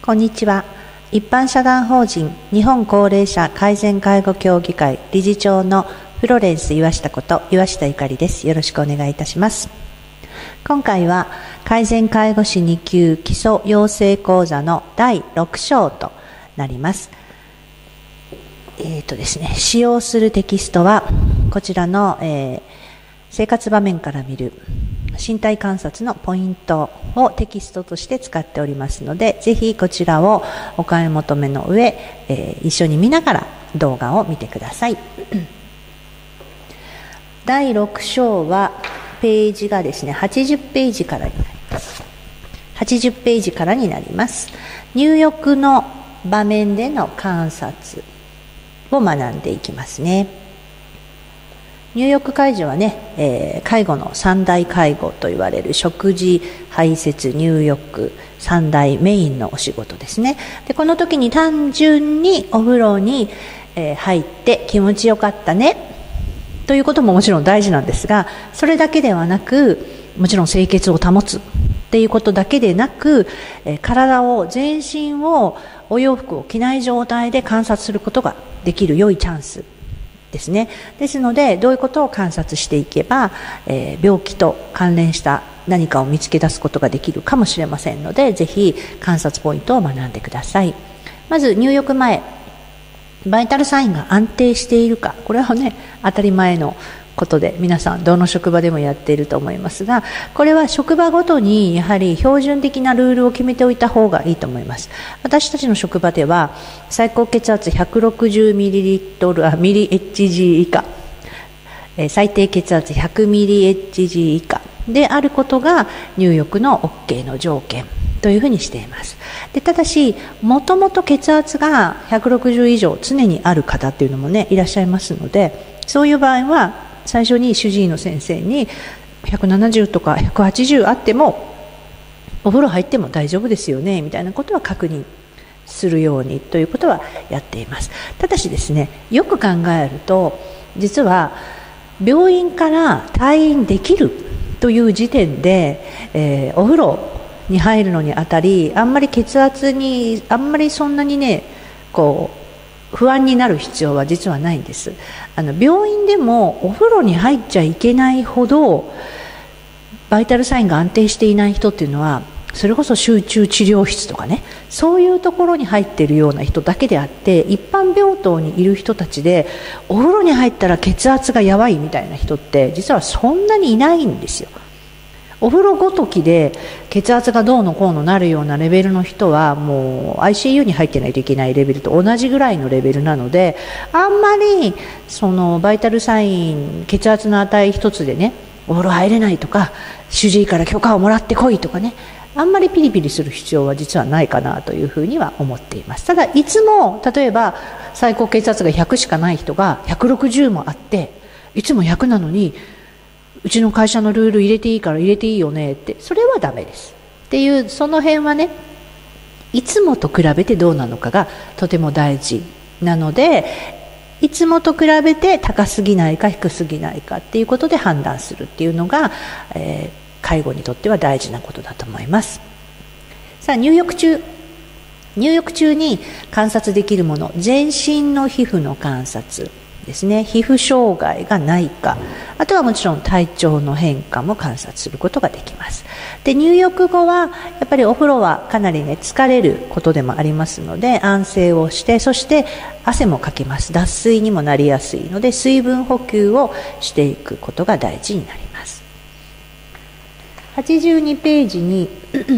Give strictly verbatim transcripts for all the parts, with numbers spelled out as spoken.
こんにちは。一般社団法人日本高齢者改善介護協議会理事長のフロレンス岩下こと岩下ゆかりです。よろしくお願いいたします。今回は改善介護士に級基礎養成講座のだいろく章となります。えーとですね、使用するテキストはこちらの、えー、生活場面から見る身体観察のポイントをテキストとして使っておりますので、ぜひこちらをお買い求めの上、えー、一緒に見ながら動画を見てください。だいろく章はページがですねはちじゅうページからになります。はちじゅうページからになります。入浴の場面での観察を学んでいきますね。入浴介助はね、えー、介護の三大介護と言われる食事、排泄、入浴三大メインのお仕事ですね。でこの時に単純にお風呂に、えー、入って気持ちよかったねということももちろん大事なんですが、それだけではなく、もちろん清潔を保つっていうことだけでなく、えー、体を全身をお洋服を着ない状態で観察することができる良いチャンスですね。ですので、どういうことを観察していけば、えー、病気と関連した何かを見つけ出すことができるかもしれませんので、ぜひ観察ポイントを学んでください。まず入浴前、バイタルサインが安定しているか、これはね当たり前のことで皆さんどの職場でもやっていると思いますが、これは職場ごとにやはり標準的なルールを決めておいた方がいいと思います。私たちの職場では最高血圧 ひゃくろくじゅうミリリットル あミリエイチジー 以下、えー、最低血圧 ひゃくミリエイチジー 以下であることが入浴の OK の条件というふうにしています。でただし、もともと血圧がひゃくろくじゅう以上常にある方っていうのもねいらっしゃいますので、そういう場合は最初に主治医の先生にひゃくななじゅうとかひゃくはちじゅうあってもお風呂入っても大丈夫ですよねみたいなことは確認するようにということはやっています。ただしですね、よく考えると実は病院から退院できるという時点で、えー、お風呂に入るのにあたり、あんまり血圧にあんまりそんなにねこう不安になる必要は実はないんです。あの病院でもお風呂に入っちゃいけないほどバイタルサインが安定していない人っていうのは、それこそ集中治療室とかね、そういうところに入っているような人だけであって、一般病棟にいる人たちでお風呂に入ったら血圧がやばいみたいな人って実はそんなにいないんですよ。お風呂ごときで血圧がどうのこうのなるようなレベルの人はもう アイシーユー に入ってないといけないレベルと同じぐらいのレベルなので、あんまりそのバイタルサイン血圧の値一つでねお風呂入れないとか、主治医から許可をもらってこいとかね、あんまりピリピリする必要は実はないかなというふうには思っています。ただいつも例えば最高血圧がひゃくしかない人がひゃくろくじゅうもあって、いつもひゃくなのにうちの会社のルール入れていいから入れていいよねって、それはダメですっていう、その辺はねいつもと比べてどうなのかがとても大事なので、いつもと比べて高すぎないか低すぎないかっていうことで判断するっていうのが、えー、介護にとっては大事なことだと思います。さあ、入浴中入浴中に観察できるもの、全身の皮膚の観察ですね。皮膚障害がないか、あとはもちろん体調の変化も観察することができます。で入浴後はやっぱりお風呂はかなりね疲れることでもありますので、安静をして、そして汗もかきます。脱水にもなりやすいので水分補給をしていくことが大事になります。はちじゅうにページに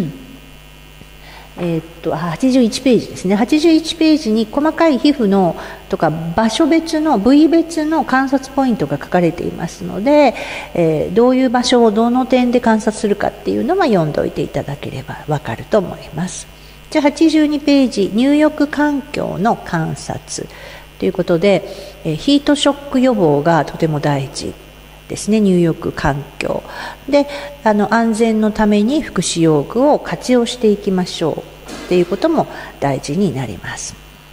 えー、っとはちじゅういちページですね。はちじゅういちページに細かい皮膚のとか場所別の部位別の観察ポイントが書かれていますので、えー、どういう場所をどの点で観察するかっていうのは読んでおいていただければわかると思います。じゃあはちじゅうにページ、入浴環境の観察ということで、えー、ヒートショック予防がとても大事ですね。入浴環境で、あの安全のために福祉用具を活用していきましょうっていうことも大事になります。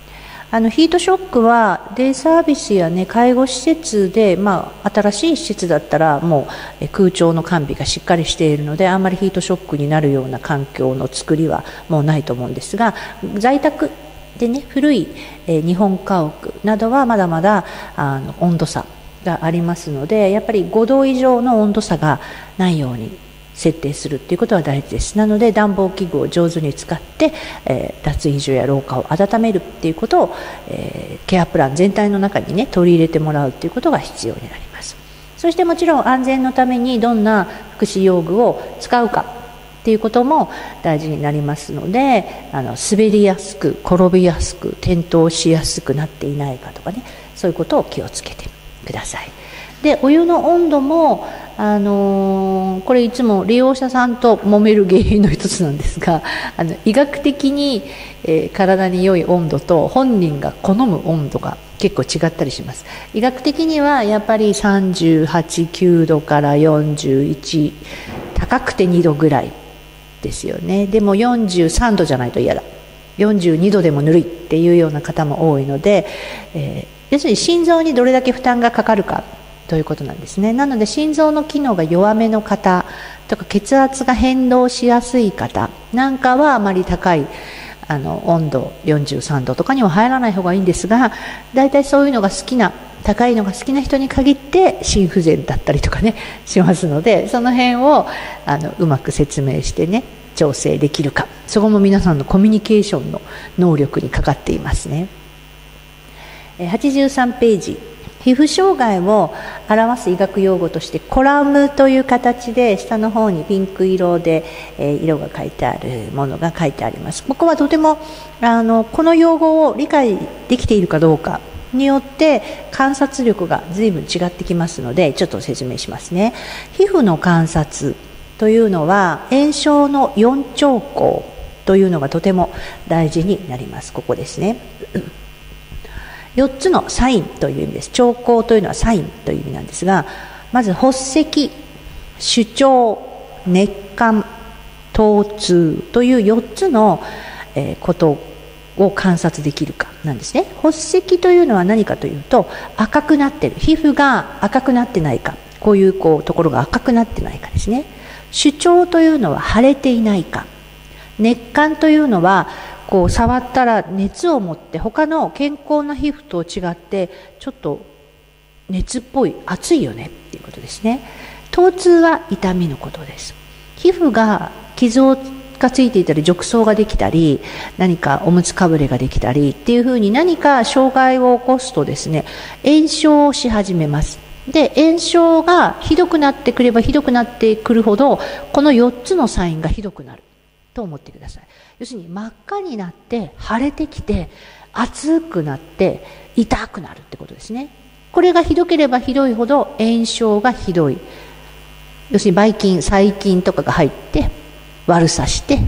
あのヒートショックはデイサービスや、ね、介護施設で、まあ、新しい施設だったらもう空調の完備がしっかりしているので、あんまりヒートショックになるような環境の作りはもうないと思うんですが、在宅でね、古い、えー、日本家屋などはまだまだあの温度差がありますので、やっぱりごど以上の温度差がないように設定するっていうことは大事です。なので暖房器具を上手に使って、えー、脱衣所や廊下を温めるっていうことを、えー、ケアプラン全体の中にね取り入れてもらうっていうことが必要になります。そしてもちろん安全のためにどんな福祉用具を使うかっていうことも大事になりますので、あの滑りやすく転びやすく転倒しやすくなっていないかとかね、そういうことを気をつけてください。でお湯の温度も、あのー、これいつも利用者さんと揉める原因の一つなんですが、あの医学的に、えー、体に良い温度と本人が好む温度が結構違ったりします。医学的にはやっぱりさんじゅうはち、きゅうどからよんじゅういち、高くてにどぐらいですよね。でもよんじゅうさんどじゃないと嫌だ、よんじゅうにどでもぬるいっていうような方も多いので、えー、要するに心臓にどれだけ負担がかかるかということなんですね。なので心臓の機能が弱めの方とか血圧が変動しやすい方なんかはあまり高いあの温度よんじゅうさんどとかには入らない方がいいんですが、だいたいそういうのが好きな高いのが好きな人に限って心不全だったりとかねしますので、その辺をあのうまく説明してね調整できるか、そこも皆さんのコミュニケーションの能力にかかっていますね。はちじゅうさんページ、皮膚障害を表す医学用語としてコラムという形で下の方にピンク色で、えー、色が書いてあるものが書いてあります。ここはとてもあのこの用語を理解できているかどうかによって観察力が随分違ってきますので、ちょっと説明しますね。皮膚の観察というのは炎症のよん兆候というのがとても大事になります。ここですね。よっつのサインという意味です。兆候というのはサインという意味なんですが、まず発赤、主張、熱感、疼痛というよっつのことを観察できるかなんですね。発赤というのは何かというと、赤くなっている、皮膚が赤くなってないか、こういう、こうところが赤くなってないかですね。主張というのは腫れていないか、熱感というのはこう触ったら熱を持って他の健康な皮膚と違ってちょっと熱っぽい、熱いよねっていうことですね。疼痛は痛みのことです。皮膚が傷がついていたり褥瘡ができたり何かおむつかぶれができたりっていうふうに何か障害を起こすとですね、炎症をし始めます。で炎症がひどくなってくればひどくなってくるほどこのよっつのサインがひどくなると思ってください。要するに真っ赤になって腫れてきて熱くなって痛くなるってことですね。これがひどければひどいほど炎症がひどい、要するにばい菌細菌とかが入って悪さして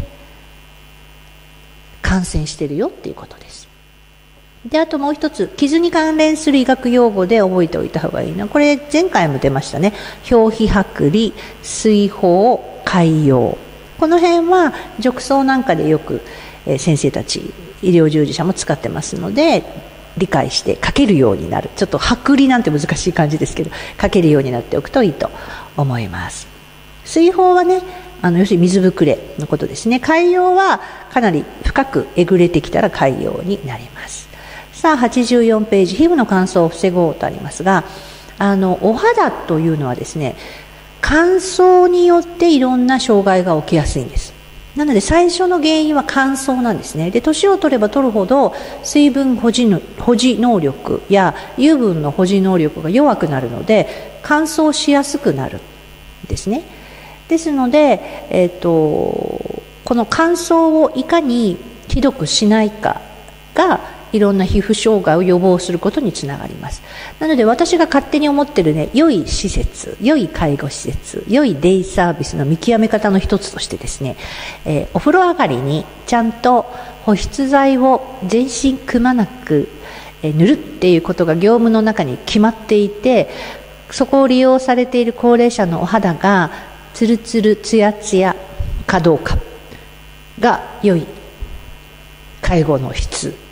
感染してるよっていうことです。であともう一つ、傷に関連する医学用語で覚えておいた方がいいのは、これ前回も出ましたね。表皮剥離、水疱、潰瘍、この辺は褥瘡なんかでよく、えー、先生たち医療従事者も使ってますので理解して書けるようになる。ちょっと剥離なんて難しい感じですけど書けるようになっておくといいと思います。水疱はね、あの要するに水ぶくれのことですね。潰瘍はかなり深くえぐれてきたら潰瘍になります。さあはちじゅうよんページ、皮膚の乾燥を防ごうとありますが、あのお肌というのはですね、乾燥によっていろんな障害が起きやすいんです。なので最初の原因は乾燥なんですね。で年を取れば取るほど水分保持の保持能力や油分の保持能力が弱くなるので乾燥しやすくなるんですね。ですので、えーと、この乾燥をいかにひどくしないかがいろんな皮膚障害を予防することにつながります。なので私が勝手に思ってるね、良い施設、良い介護施設、良いデイサービスの見極め方の一つとしてですね、えー、お風呂上がりにちゃんと保湿剤を全身くまなく、えー、塗るっていうことが業務の中に決まっていて、そこを利用されている高齢者のお肌がツルツルツヤツヤかどうかが良い介護の質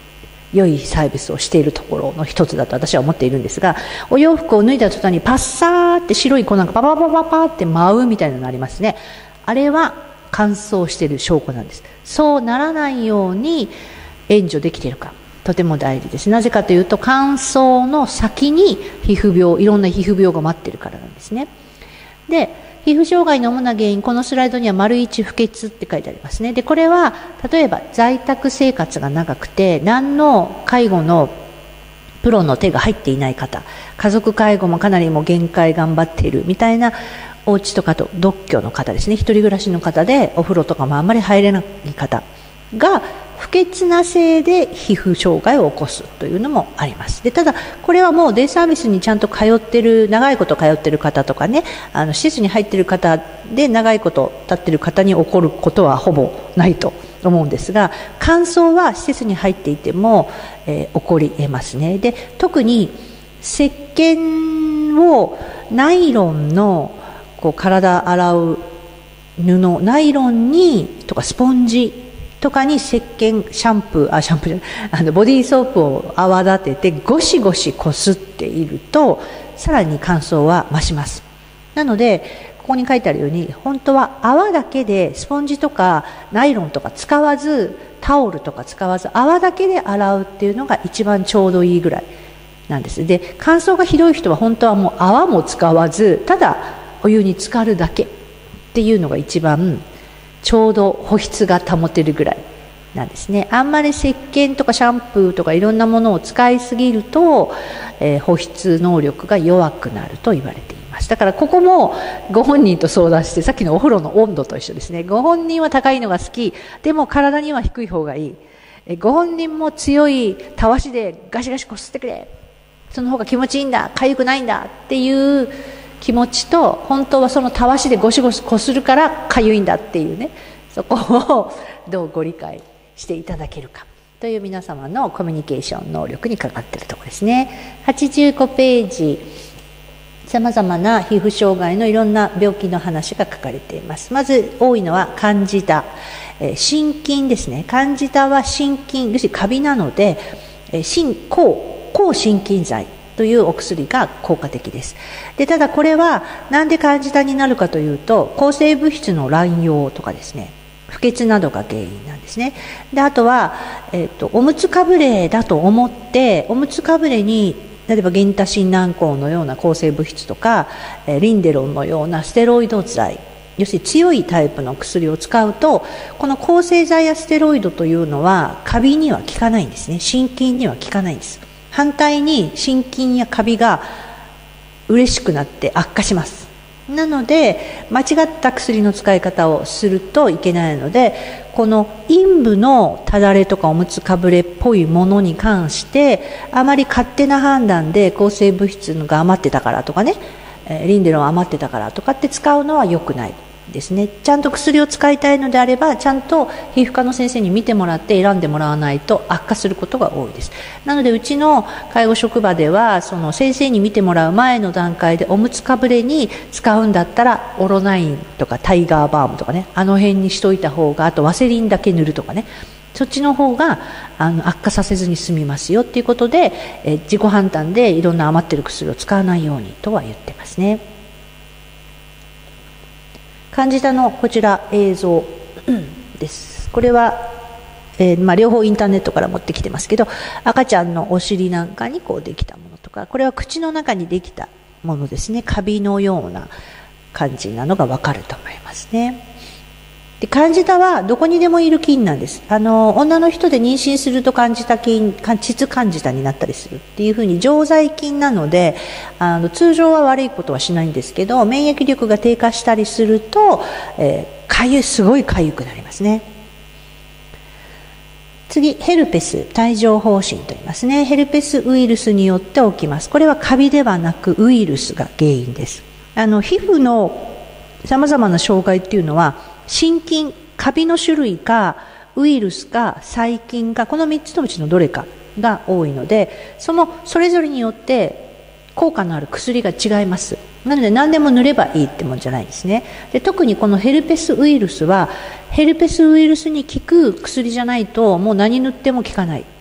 良いサービスをしているところの一つだと私は思っているんですが、お洋服を脱いだ途端にパッサーって白い粉がパパパパパって舞うみたいなのありますね。あれは乾燥している証拠なんです。そうならないように援助できているか、とても大事です。なぜかというと、乾燥の先に皮膚病、いろんな皮膚病が待っているからなんですね。で、皮膚障害の主な原因、このスライドには丸一不潔って書いてありますね。で、これは例えば在宅生活が長くて何の介護のプロの手が入っていない方、家族介護もかなりもう限界頑張っているみたいなお家とかと独居の方ですね、一人暮らしの方でお風呂とかもあんまり入れない方が不潔なせいで皮膚障害を起こすというのもあります。で、ただこれはもうデイサービスにちゃんと通ってる、長いこと通ってる方とかね、あの施設に入ってる方で長いこと経ってる方に起こることはほぼないと思うんですが、乾燥は施設に入っていても、えー、起こり得ますね。で、特に石鹸をナイロンのこう体洗う布、ナイロンにとかスポンジとかに石鹸、シャンプー、あ、シャンプーじゃない、あのボディーソープを泡立ててゴシゴシこすっていると、さらに乾燥は増します。なので、ここに書いてあるように、本当は泡だけで、スポンジとかナイロンとか使わず、タオルとか使わず、泡だけで洗うっていうのが一番ちょうどいいぐらいなんです。で、乾燥がひどい人は本当はもう泡も使わず、ただお湯に浸かるだけっていうのが一番ちょうど保湿が保てるぐらいなんですね。あんまり石鹸とかシャンプーとかいろんなものを使いすぎると、えー、保湿能力が弱くなると言われています。だからここもご本人と相談して、さっきのお風呂の温度と一緒ですね。ご本人は高いのが好き、でも体には低い方がいい。えー、ご本人も強いたわしでガシガシこすってくれ、その方が気持ちいいんだ、痒くないんだっていう気持ちと、本当はそのたわしでゴシゴシこするからかゆいんだっていうね、そこをどうご理解していただけるかという皆様のコミュニケーション能力にかかっているところですね。はちじゅうごページ、さまざまな皮膚障害のいろんな病気の話が書かれています。まず多いのはカンジダ、えー、心筋ですね。カンジダは心筋、要するにカビなので、えー、心抗抗心筋剤というお薬が効果的です。で、ただこれはなんでカンジダになるかというと、抗生物質の乱用とかですね、不潔などが原因なんですね。で、あとは、えっと、おむつかぶれだと思って、おむつかぶれに例えばゲンタシン軟膏のような抗生物質とか、えリンデロンのようなステロイド剤、要するに強いタイプの薬を使うと、この抗生剤やステロイドというのはカビには効かないんですね。心筋には効かないんです。反対に心筋やカビが嬉しくなって悪化します。なので間違った薬の使い方をするといけないので、この陰部のただれとかおむつかぶれっぽいものに関してあまり勝手な判断で抗生物質が余ってたからとかね、リンデロン余ってたからとかって使うのは良くないですね。ちゃんと薬を使いたいのであれば、ちゃんと皮膚科の先生に見てもらって選んでもらわないと悪化することが多いです。なのでうちの介護職場では、その先生に見てもらう前の段階でおむつかぶれに使うんだったらオロナインとかタイガーバームとかね、あの辺にしといた方が、あとワセリンだけ塗るとかね、そっちの方があの悪化させずに済みますよっていうことで、え自己判断でいろんな余ってる薬を使わないようにとは言ってますね。カンジダのこちら映像です。これは、えーまあ、両方インターネットから持ってきてますけど、赤ちゃんのお尻なんかにこうできたものとか、これは口の中にできたものですね。カビのような感じなのがわかると思いますね。で、カンジダはどこにでもいる菌なんです。あの女の人で妊娠するとカンジダ菌、膣カンジダになったりするっていうふうに常在菌なので、あの通常は悪いことはしないんですけど、免疫力が低下したりすると、えー、かゆい、すごいかゆくなりますね。次、ヘルペス、帯状疱疹と言いますね。ヘルペスウイルスによって起きます。これはカビではなくウイルスが原因です。あの皮膚のさまざまな障害っていうのは、心筋、カビの種類かウイルスか細菌か、このみっつのうちのどれかが多いので、そのそれぞれによって効果のある薬が違います。なので何でも塗ればいいってもんじゃないですね。で、特にこのヘルペスウイルスはヘルペスウイルスに効く薬じゃないともう何塗っても効かない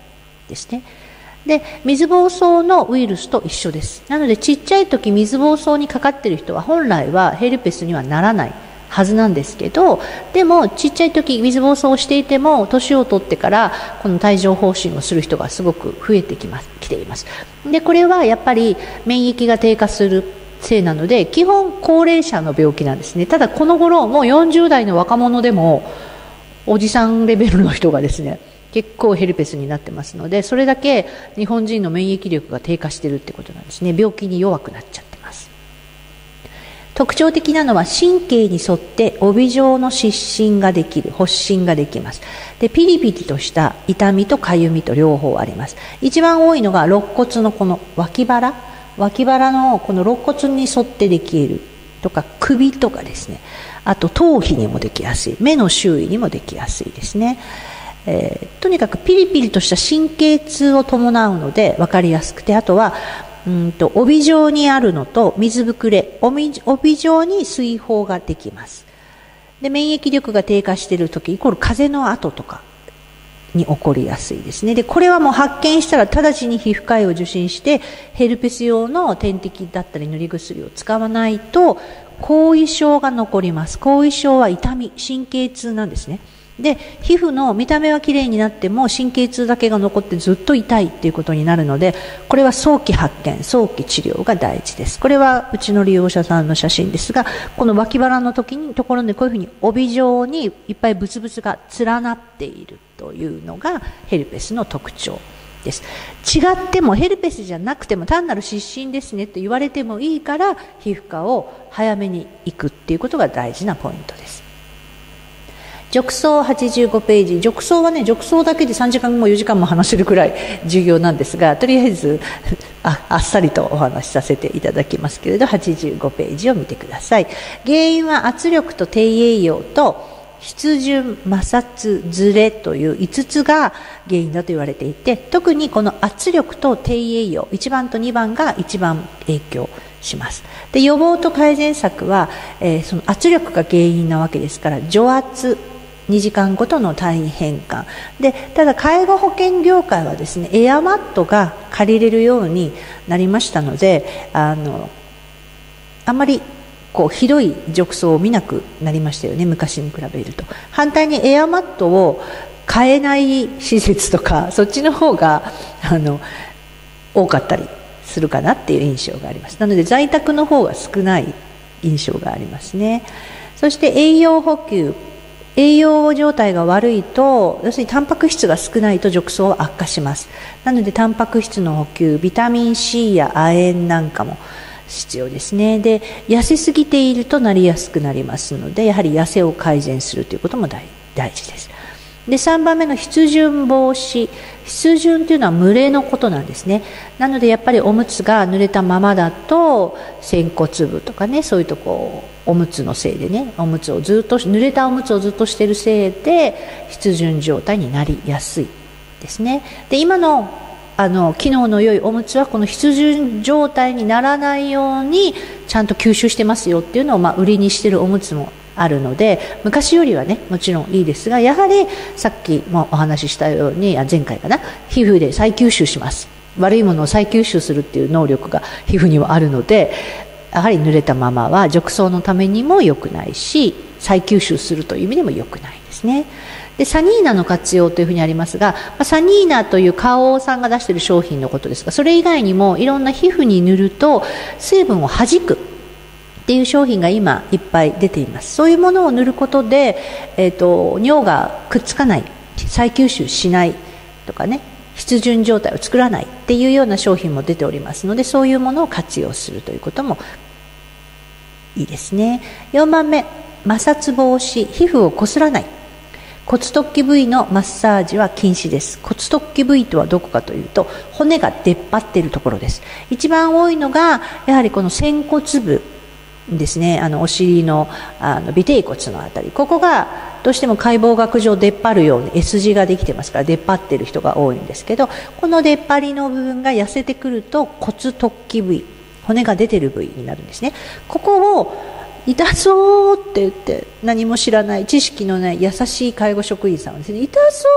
ですね。で、水疱瘡のウイルスと一緒です。なのでちっちゃい時水疱瘡にかかっている人は本来はヘルペスにはならないはずなんですけど、でもちっちゃい時水疱瘡をしていても年を取ってからこの帯状疱疹をする人がすごく増えてきます、きています。で、これはやっぱり免疫が低下するせいなので、基本高齢者の病気なんですね。ただこの頃もうよんじゅう代の若者でもおじさんレベルの人がですね結構ヘルペスになってますので、それだけ日本人の免疫力が低下しているってことなんですね。病気に弱くなっちゃってます。特徴的なのは神経に沿って帯状の湿疹ができる、発疹ができます。で、ピリピリとした痛みとかゆみと両方あります。一番多いのが肋骨のこの脇腹、脇腹のこの肋骨に沿ってできるとか、首とかですね、あと頭皮にもできやすい、目の周囲にもできやすいですね。えー、とにかくピリピリとした神経痛を伴うので分かりやすくて、あとはうんと帯状にあるのと水ぶくれ、帯状に水疱ができます。で、免疫力が低下している時イコール風邪の後とかに起こりやすいですね。で、これはもう発見したら直ちに皮膚科医を受診してヘルペス用の点滴だったり塗り薬を使わないと後遺症が残ります。後遺症は痛み、神経痛なんですね。で、皮膚の見た目はきれいになっても神経痛だけが残ってずっと痛いっていうことになるので、これは早期発見、早期治療が大事です。これはうちの利用者さんの写真ですが、この脇腹の時にところでこういうふうに帯状にいっぱいブツブツが連なっているというのがヘルペスの特徴です。違ってもヘルペスじゃなくても単なる湿疹ですねと言われてもいいから皮膚科を早めに行くっていうことが大事なポイントです。褥瘡はちじゅうごページ。褥瘡はね、褥瘡だけでさんじかんもよじかんも話せるくらい重要なんですが、とりあえず あ, あっさりとお話しさせていただきますけれど、はちじゅうごページを見てください。原因は圧力と低栄養と湿潤、摩擦、ずれといういつつが原因だと言われていて、特にこの圧力と低栄養、いちばんとにばんが一番影響します。で、予防と改善策は、えー、その圧力が原因なわけですから、除圧、にじかんごとの単位変換で、ただ介護保険業界はですね、エアマットが借りれるようになりましたので、あのあんまりこうひどい褥瘡を見なくなりましたよね、昔に比べると。反対にエアマットを買えない施設とか、そっちの方があの多かったりするかなっていう印象があります。なので在宅の方が少ない印象がありますね。そして栄養補給、栄養状態が悪いと、要するにタンパク質が少ないと褥瘡は悪化します。なのでタンパク質の補給、ビタミン C や亜鉛なんかも必要ですね。で、痩せすぎているとなりやすくなりますので、やはり痩せを改善するということも 大, 大事です。で、さんばんめの湿潤防止。湿潤というのは蒸れのことなんですね。なのでやっぱりおむつが濡れたままだと仙骨部とかね、そういうとこおむつのせいでね、おむつをずっと濡れたおむつをずっとしているせいで湿潤状態になりやすいですね。で、今のあの機能の良いおむつはこの湿潤状態にならないようにちゃんと吸収してますよっていうのをまあ売りにしているおむつもあるので、昔よりはねもちろんいいですが、やはりさっきもお話ししたように、あ前回かな、皮膚で再吸収します。悪いものを再吸収するっていう能力が皮膚にはあるので、やはり濡れたままは褥瘡のためにも良くないし、再吸収するという意味でも良くないですね。で、サニーナの活用というふうにありますが、サニーナという花王さんが出している商品のことですが、それ以外にもいろんな皮膚に塗ると水分を弾くっていう商品が今いっぱい出ています。そういうものを塗ることで、えーと、尿がくっつかない、再吸収しないとかね、湿潤状態を作らないっていうような商品も出ておりますので、そういうものを活用するということもいいですね。よんばんめ、摩擦防止、皮膚をこすらない。骨突起部位のマッサージは禁止です。骨突起部位とはどこかというと、骨が出っ張っているところです。一番多いのがやはりこの仙骨部ですね。あのお尻のあの尾てい骨のあたり、ここがどうしても解剖学上出っ張るように S 字ができてますから、出っ張っている人が多いんですけど、この出っ張りの部分が痩せてくると骨突起部位、骨が出ている部位になるんですね。ここを痛そうって言って、何も知らない知識のない優しい介護職員さんはですね、痛そうって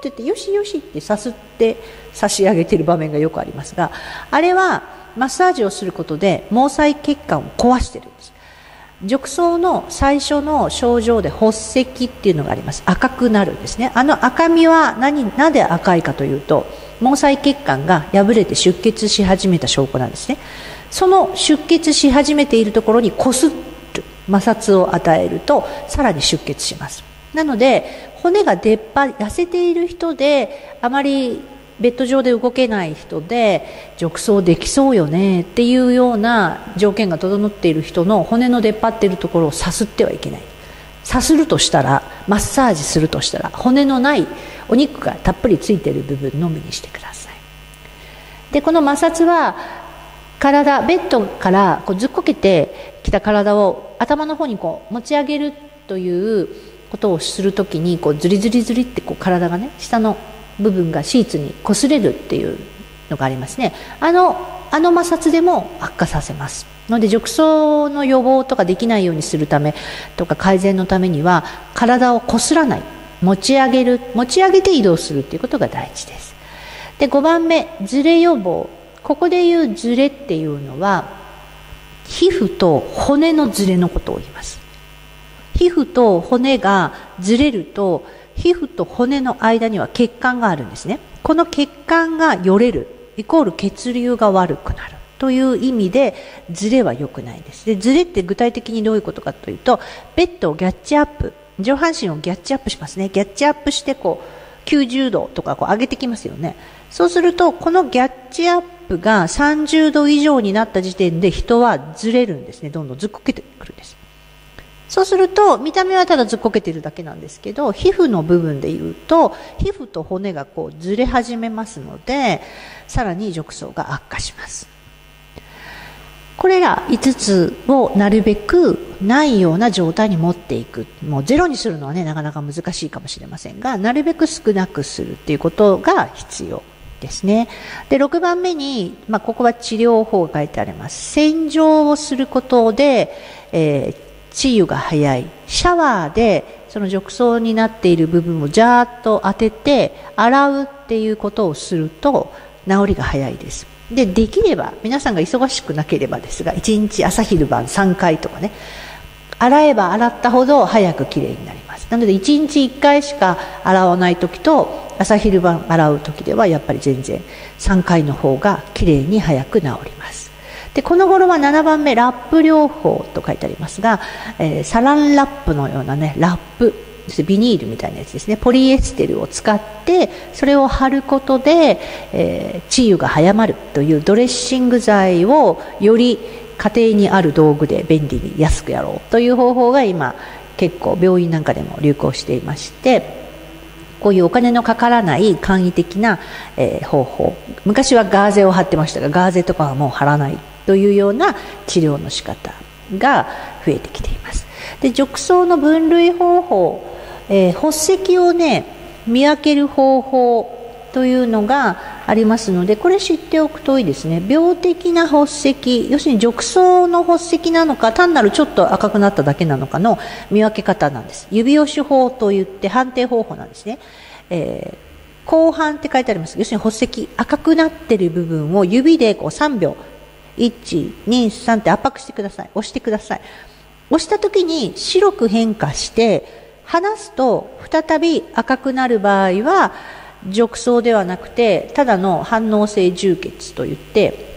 って言ってよしよしってさすって差し上げている場面がよくありますが、あれはマッサージをすることで毛細血管を壊してるんです。褥瘡の最初の症状で発石っていうのがあります。赤くなるんですね。あの赤みは何、なぜ赤いかというと、毛細血管が破れて出血し始めた証拠なんですね。その出血し始めているところにこする摩擦を与えるとさらに出血します。なので骨が出っ張り痩せている人で、あまりベッド上で動けない人で褥瘡できそうよねっていうような条件が整っている人の骨の出っ張っているところをさすってはいけない。さするとしたら、マッサージするとしたら、骨のないお肉がたっぷりついている部分のみにしてください。でこの摩擦は体、ベッドからこうずっこけてきた体を頭の方にこう持ち上げるということをするときに、こうズリズリズリってこう体がね、下の部分がシーツに擦れるっていうのがありますね。あのあの摩擦でも悪化させますので、褥瘡の予防とかできないようにするためとか改善のためには、体をこすらない、持ち上げる、持ち上げて移動するっていうことが大事です。でごばんめ、ずれ予防。ここでいうずれっていうのは、皮膚と骨のずれのことを言います。皮膚と骨がずれると、皮膚と骨の間には血管があるんですね。この血管がよれるイコール血流が悪くなるという意味で、ずれは良くないです。でずれって具体的にどういうことかというと、ベッドをギャッチアップ、上半身をギャッチアップしますね。ギャッチアップしてこうきゅうじゅうどとかこう上げてきますよね。そうするとこのギャッチアップがさんじゅうど以上になった時点で人はずれるんですね。どんどんずっこけてくるんです。そうすると見た目はただずっこけてるだけなんですけど、皮膚の部分でいうと皮膚と骨がこうずれ始めますので、さらに褥瘡が悪化します。これらいつつをなるべくないような状態に持っていく。もうゼロにするのはね、なかなか難しいかもしれませんが、なるべく少なくするっていうことが必要ですね。でろくばんめに、まあ、ここは治療法が書いてあります。洗浄をすることで、えー治癒が早い。シャワーでその褥瘡になっている部分をジャーッと当てて洗うっていうことをすると治りが早いです。でできれば皆さんが忙しくなければですが、いちにち朝昼晩さんかいとかね、洗えば洗ったほど早くきれいになります。なのでいちにちいっかいしか洗わない時と朝昼晩洗う時ではやっぱり全然さんかいの方がきれいに早く治ります。でこの頃はななばんめ、ラップ療法と書いてありますが、えー、サランラップのようなね、ラップ、ビニールみたいなやつですね、ポリエステルを使ってそれを貼ることで、えー、治癒が早まるというドレッシング剤をより家庭にある道具で便利に安くやろうという方法が今結構病院なんかでも流行していまして、こういうお金のかからない簡易的な、えー、方法、昔はガーゼを貼ってましたが、ガーゼとかはもう貼らないというような治療の仕方が増えてきています。で褥瘡の分類方法、えー、発石をね見分ける方法というのがありますので、これ知っておくといいですね。病的な発石、要するに褥瘡の発石なのか、単なるちょっと赤くなっただけなのかの見分け方なんです。指押し法といって判定方法なんですね。えー、後半って書いてあります。要するに発石、赤くなっている部分を指でこうさんびょういち、に、さんって圧迫してください。押してください。押した時に白く変化して離すと再び赤くなる場合は褥瘡ではなくてただの反応性充血といって、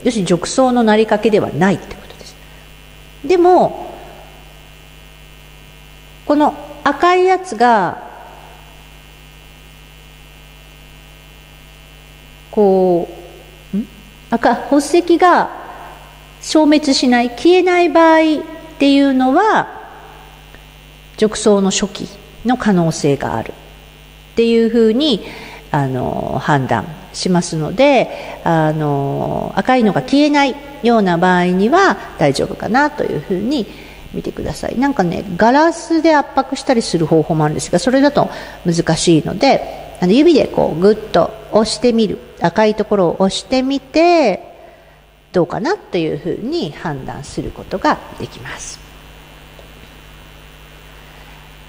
要するに褥瘡のなりかけではないってことです。でもこの赤いやつがこう赤発石が消滅しない、消えない場合っていうのは褥瘡の初期の可能性があるっていうふうにあの判断しますので、あの赤いのが消えないような場合には大丈夫かなというふうに見てください。なんかね、ガラスで圧迫したりする方法もあるんですが、それだと難しいので、あの指でこうグッと押してみる、赤いところを押してみてどうかなというふうに判断することができます。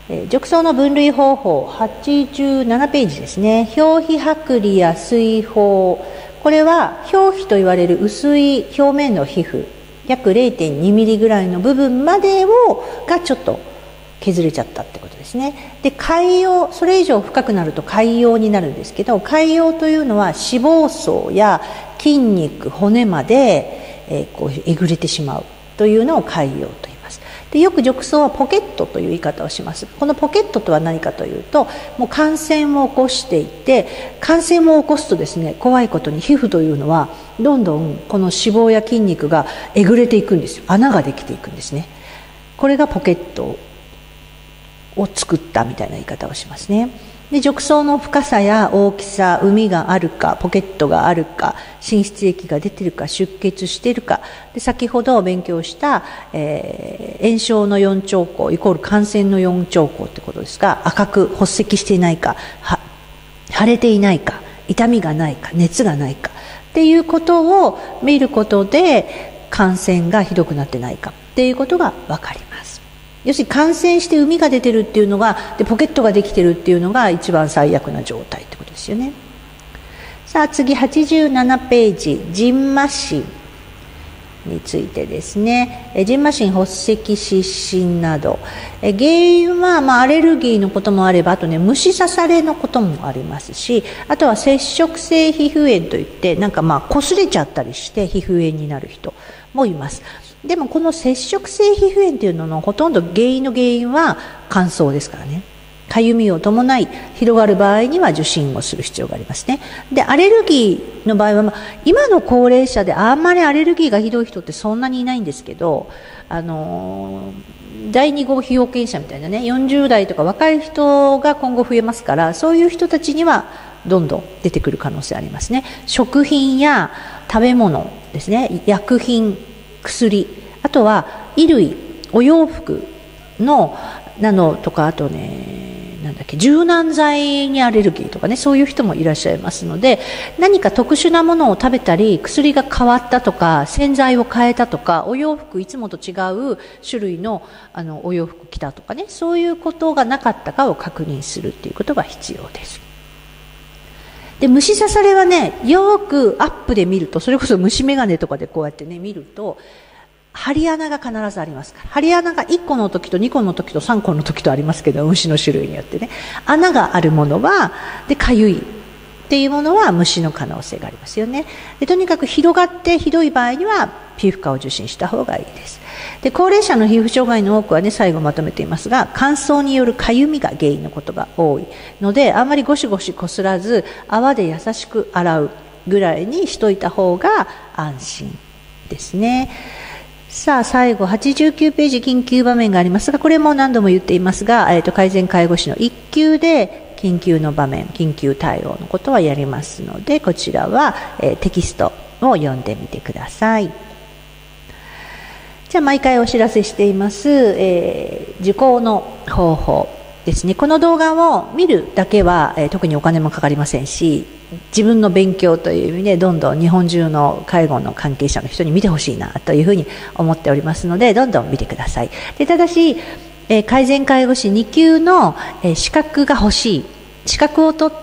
えー、褥瘡の分類方法はちじゅうななページですね。表皮剥離や水疱、これは表皮と言われる薄い表面の皮膚約 れいてんにミリぐらいの部分までをがちょっと削れちゃったってことですね。で、潰瘍、それ以上深くなると潰瘍になるんですけど、潰瘍というのは脂肪層や筋肉、骨まで、えー、こうえぐれてしまうというのを潰瘍と言います。で、よく褥瘡はポケットという言い方をします。このポケットとは何かというと、もう感染を起こしていて、感染を起こすとですね、怖いことに皮膚というのはどんどんこの脂肪や筋肉がえぐれていくんですよ。穴ができていくんですね。これがポケットを作ったみたいな言い方をしますね。で、褥瘡の深さや大きさ、膿があるか、ポケットがあるか、滲出液が出てるか、出血しているか、で、先ほど勉強した、えー、炎症のよん兆候イコール感染のよん兆候ってことですが、赤く発赤していないか、は腫れていないか、痛みがないか、熱がないかっていうことを見ることで、感染がひどくなってないかっていうことが分かります。要するに感染して膿が出てるっていうのが、でポケットができてるっていうのが一番最悪な状態ってことですよね。さあ次はちじゅうななページ、じんましんについてですね。じんましん、発赤、湿疹など、え原因は、まあ、アレルギーのこともあれば、あとね虫刺されのこともありますし、あとは接触性皮膚炎といって、なんかまあ擦れちゃったりして皮膚炎になる人もいます。でもこの接触性皮膚炎というののほとんど原因の原因は乾燥ですからね。かゆみを伴い広がる場合には受診をする必要がありますね。で、アレルギーの場合は、まあ、今の高齢者であんまりアレルギーがひどい人ってそんなにいないんですけど、あのー、だいに号被保険者みたいなね、よんじゅう代とか若い人が今後増えますから、そういう人たちにはどんどん出てくる可能性ありますね。食品や食べ物ですね、薬品、薬、あとは衣類、お洋服のなのとか、あとね、なんだっけ、柔軟剤にアレルギーとかね、そういう人もいらっしゃいますので、何か特殊なものを食べたり、薬が変わったとか、洗剤を変えたとか、お洋服いつもと違う種類のあのお洋服着たとかね、そういうことがなかったかを確認するっていうことが必要です。で、虫刺されはね、よくアップで見ると、それこそ虫眼鏡とかでこうやってね見ると、針穴が必ずありますから。針穴がいっこの時とにこの時とさんこの時とありますけど、虫の種類によってね、穴があるものはでかゆいっていうものは虫の可能性がありますよね。で、とにかく広がってひどい場合には皮膚科を受診した方がいいです。で、高齢者の皮膚障害の多くはね、最後まとめていますが、乾燥によるかゆみが原因のことが多いので、あんまりゴシゴシこすらず泡で優しく洗うぐらいにしといた方が安心ですね。さあ最後はちじゅうきゅうページ、緊急場面がありますが、これも何度も言っていますが、えーと、改善介護士のいっ級で緊急の場面、緊急対応のことはやりますので、こちらは、えー、テキストを読んでみてください。じゃあ毎回お知らせしています、えー、受講の方法ですね。この動画を見るだけは、えー、特にお金もかかりませんし、自分の勉強という意味でどんどん日本中の介護の関係者の人に見てほしいなというふうに思っておりますので、どんどん見てください。で、ただし、えー、改善介護士に級の、えー、資格が欲しい、資格を取って、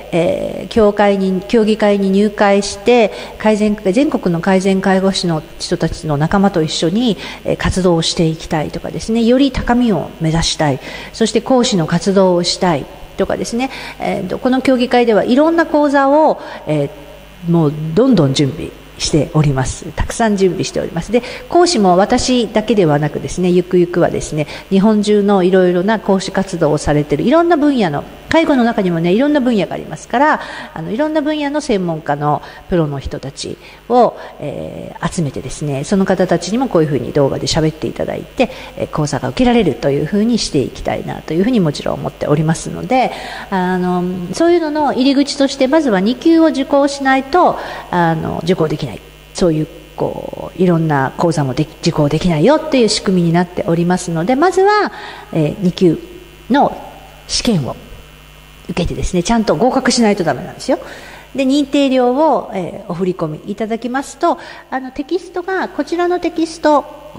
えー、協会に協議会に入会して改善全国の改善介護士の人たちの仲間と一緒に、えー、活動をしていきたいとかですね、より高みを目指したい、そして講師の活動をしたいとかですね、えー、この協議会ではいろんな講座を、えー、もうどんどん準備しております。たくさん準備しております。で、講師も私だけではなくですね、ゆくゆくはですね、日本中のいろいろな講師活動をされているいろんな分野の、介護の中にもね、いろんな分野がありますから、あのいろんな分野の専門家のプロの人たちを、えー、集めてですね、その方たちにもこういうふうに動画で喋っていただいて、えー、講座が受けられるというふうにしていきたいなというふうにもちろん思っておりますので、あのそういうのの入り口としてまずはに級を受講しないとあの受講できない、そういうこういろんな講座もで受講できないよっていう仕組みになっておりますので、まずは、えー、に級の試験を受けてですね、ちゃんと合格しないとダメなんですよ。で、認定料を、えー、お振り込みいただきますと、あのテキストが、こちらのテキスト、この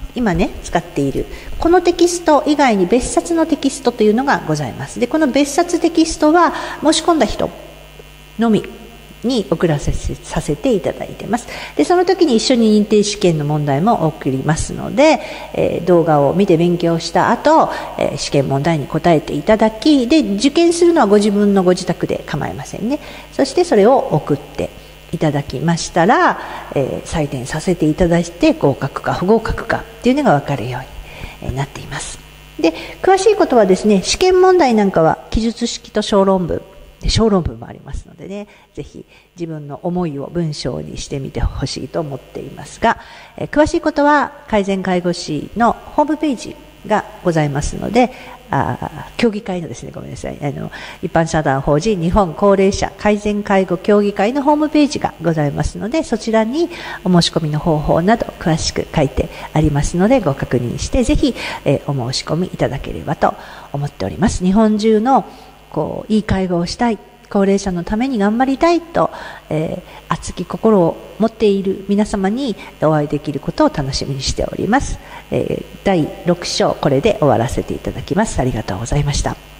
今ね使っているこのテキスト以外に別冊のテキストというのがございます。でこの別冊テキストは申し込んだ人のみに送らせさせていただいてます。でその時に一緒に認定試験の問題も送りますので、えー、動画を見て勉強した後、えー、試験問題に答えていただき、で受験するのはご自分のご自宅で構いませんね。そしてそれを送っていただきましたら、えー、採点させていただいて合格か不合格かっていうのが分かるようになっています。で詳しいことはですね、試験問題なんかは記述式と小論文、小論文もありますのでね、ぜひ自分の思いを文章にしてみてほしいと思っていますが、えー、詳しいことは改善介護士のホームページがございますので、あ協議会のですね、ごめんなさい、あの一般社団法人日本高齢者改善介護協議会のホームページがございますので、そちらにお申し込みの方法など詳しく書いてありますので、ご確認してぜひ、えー、お申し込みいただければと思っております。日本中のこういい介護をしたい、高齢者のために頑張りたいと、えー、熱き心を持っている皆様にお会いできることを楽しみにしております。えー、だいろく章これで終わらせていただきます。ありがとうございました。